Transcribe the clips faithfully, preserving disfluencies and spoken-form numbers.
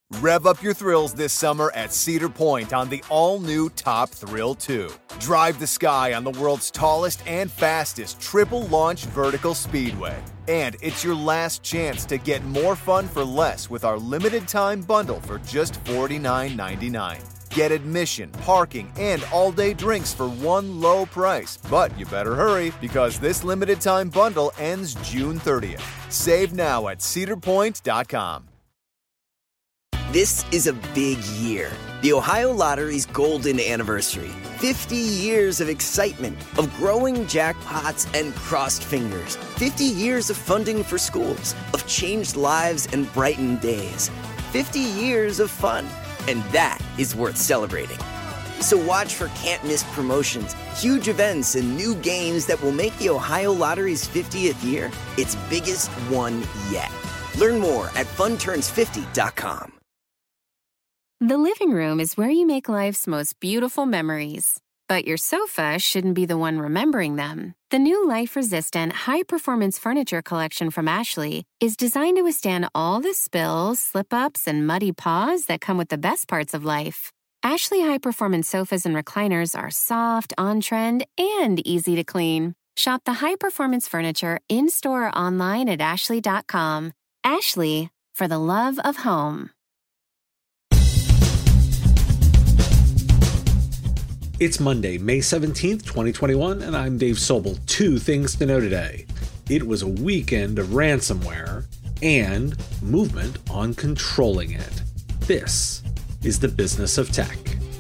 Rev up your thrills this summer at Cedar Point on the all-new Top Thrill two. Drive the sky on the world's tallest and fastest triple-launch vertical speedway. And it's your last chance to get more fun for less with our limited-time bundle for just forty-nine ninety-nine. Get admission, parking, and all-day drinks for one low price. But you better hurry, because this limited-time bundle ends June thirtieth. Save now at cedar point dot com. This is a big year. The Ohio Lottery's golden anniversary. fifty years of excitement, of growing jackpots and crossed fingers. fifty years of funding for schools, of changed lives and brightened days. fifty years of fun. And that is worth celebrating. So watch for can't-miss promotions, huge events, and new games that will make the Ohio Lottery's fiftieth year its biggest one yet. Learn more at fun turns fifty dot com. The living room is where you make life's most beautiful memories. But your sofa shouldn't be the one remembering them. The new life-resistant, high-performance furniture collection from Ashley is designed to withstand all the spills, slip-ups, and muddy paws that come with the best parts of life. Ashley high-performance sofas and recliners are soft, on-trend, and easy to clean. Shop the high-performance furniture in-store or online at ashley dot com. Ashley, for the love of home. It's Monday, May seventeenth, twenty twenty-one, and I'm Dave Sobel. Two things to know today. It was a weekend of ransomware and movement on controlling it. This is the business of tech.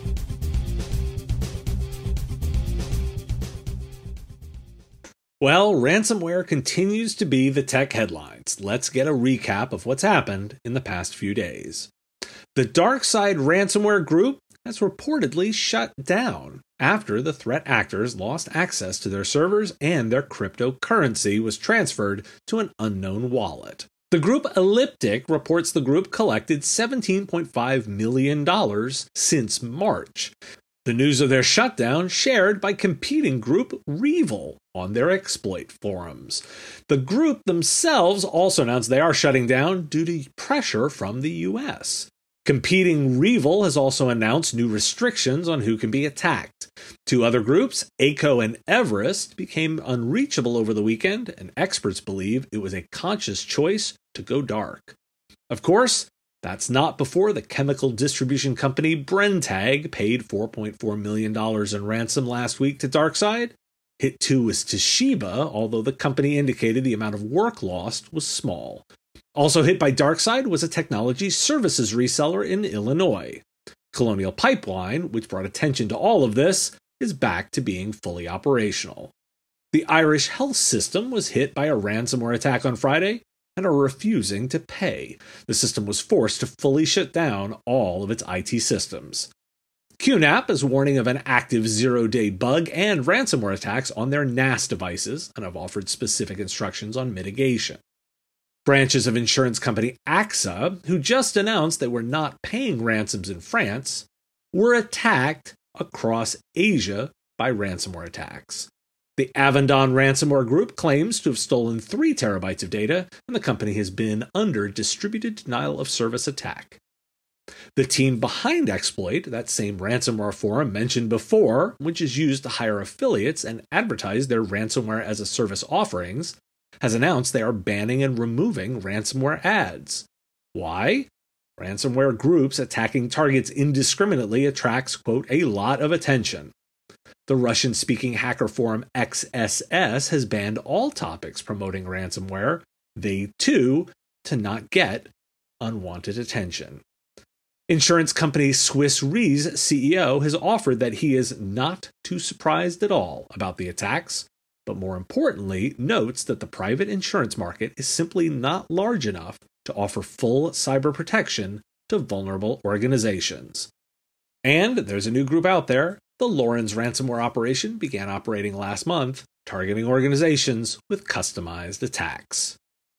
Well, ransomware continues to be the tech headlines. Let's get a recap of what's happened in the past few days. The DarkSide ransomware group has reportedly shut down after the threat actors lost access to their servers and their cryptocurrency was transferred to an unknown wallet. The group Elliptic reports the group collected seventeen point five million dollars since March. The news of their shutdown shared by competing group Revil on their exploit forums. The group themselves also announced they are shutting down due to pressure from the U S. Competing Revil has also announced new restrictions on who can be attacked. Two other groups, A C O and Everest, became unreachable over the weekend, and experts believe it was a conscious choice to go dark. Of course, that's not before the chemical distribution company Brenntag paid four point four million dollars in ransom last week to DarkSide. Hit two was Toshiba, although the company indicated the amount of work lost was small. Also hit by DarkSide was a technology services reseller in Illinois. Colonial Pipeline, which brought attention to all of this, is back to being fully operational. The Irish health system was hit by a ransomware attack on Friday and are refusing to pay. The system was forced to fully shut down all of its I T systems. Q NAP is warning of an active zero-day bug and ransomware attacks on their N A S devices and have offered specific instructions on mitigation. Branches of insurance company A X A, who just announced they were not paying ransoms in France, were attacked across Asia by ransomware attacks. The Avendon ransomware group claims to have stolen three terabytes of data, and the company has been under distributed denial of service attack. The team behind Exploit, that same ransomware forum mentioned before, which is used to hire affiliates and advertise their ransomware as a service offerings, has announced they are banning and removing ransomware ads. Why? Ransomware groups attacking targets indiscriminately attracts, quote, a lot of attention. The Russian-speaking hacker forum X S S has banned all topics promoting ransomware, they too, to not get unwanted attention. Insurance company Swiss Re's C E O has offered that he is not too surprised at all about the attacks, but more importantly, notes that the private insurance market is simply not large enough to offer full cyber protection to vulnerable organizations. And there's a new group out there. The Lorenz ransomware operation began operating last month, targeting organizations with customized attacks.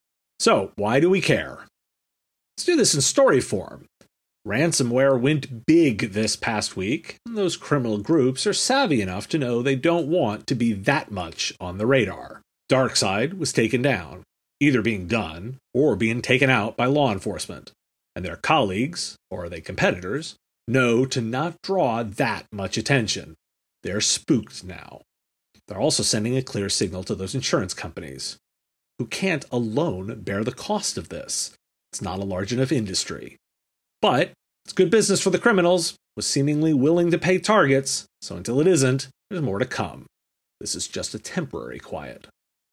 So, why do we care? Let's do this in story form. Ransomware went big this past week, and those criminal groups are savvy enough to know they don't want to be that much on the radar. DarkSide was taken down, either being done or being taken out by law enforcement. and their colleagues, or are they competitors, know to not draw that much attention. They're spooked now. They're also sending a clear signal to those insurance companies, who can't alone bear the cost of this. It's not a large enough industry. But it's good business for the criminals, with seemingly willing to pay targets, so until it isn't, there's more to come. This is just a temporary quiet.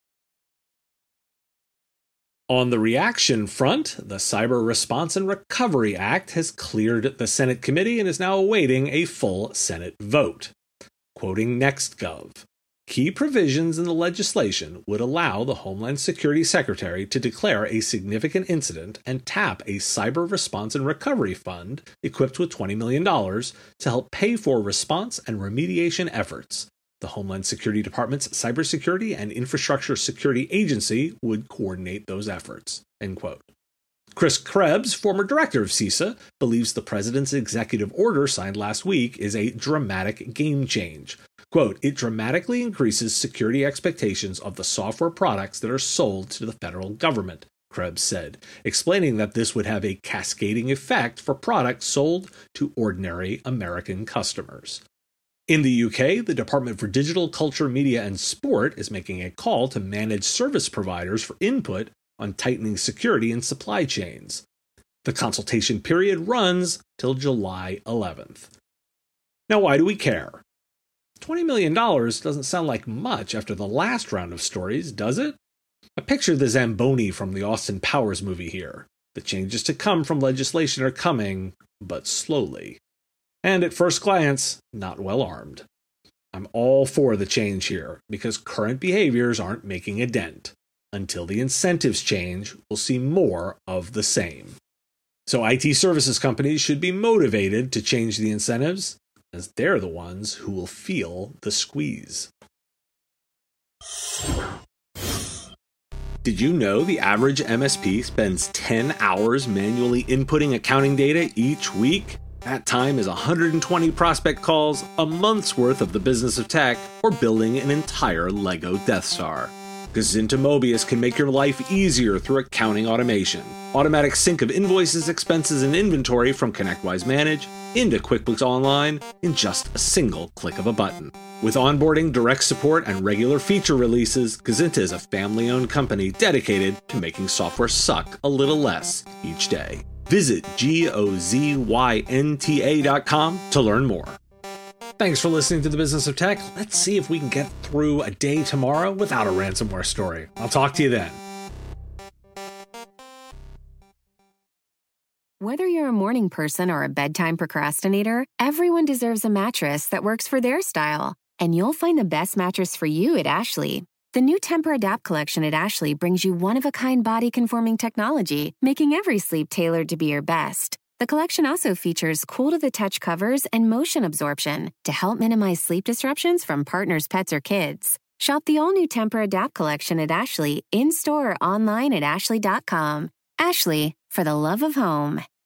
On the reaction front, the Cyber Response and Recovery Act has cleared the Senate committee and is now awaiting a full Senate vote. Quoting NextGov, key provisions in the legislation would allow the Homeland Security Secretary to declare a significant incident and tap a Cyber Response and Recovery Fund equipped with twenty million dollars to help pay for response and remediation efforts. The Homeland Security Department's Cybersecurity and Infrastructure Security Agency would coordinate those efforts. End quote. Chris Krebs, former director of CISA, believes the president's executive order signed last week is a dramatic game change. Quote, it dramatically increases security expectations of the software products that are sold to the federal government, Krebs said, explaining that this would have a cascading effect for products sold to ordinary American customers. In the U K, the Department for Digital, Culture, Media and Sport is making a call to managed service providers for input on tightening security in supply chains. The consultation period runs till July eleventh. Now, why do we care? twenty million dollars doesn't sound like much after the last round of stories, does it? I picture the Zamboni from the Austin Powers movie here. The changes to come from legislation are coming, but slowly. And at first glance, not well armed. I'm all for the change here, because current behaviors aren't making a dent. Until the incentives change, we'll see more of the same. So I T services companies should be motivated to change the incentives, as they're the ones who will feel the squeeze. Did you know the average M S P spends ten hours manually inputting accounting data each week? That time is one hundred twenty prospect calls, a month's worth of the business of tech, or building an entire Lego Death Star. Gazinta Mobius can make your life easier through accounting automation. Automatic sync of invoices, expenses, and inventory from ConnectWise Manage into QuickBooks Online in just a single click of a button. With onboarding, direct support, and regular feature releases, Gazinta is a family-owned company dedicated to making software suck a little less each day. Visit G O Z Y N T A dot com to learn more. Thanks for listening to The Business of Tech. Let's see if we can get through a day tomorrow without a ransomware story. I'll talk to you then. Whether you're a morning person or a bedtime procrastinator, everyone deserves a mattress that works for their style. And you'll find the best mattress for you at Ashley. The new Tempur-Adapt collection at Ashley brings you one-of-a-kind body-conforming technology, making every sleep tailored to be your best. The collection also features cool-to-the-touch covers and motion absorption to help minimize sleep disruptions from partners, pets, or kids. Shop the all-new Tempur-Adapt collection at Ashley, in-store or online at ashley dot com. Ashley, for the love of home.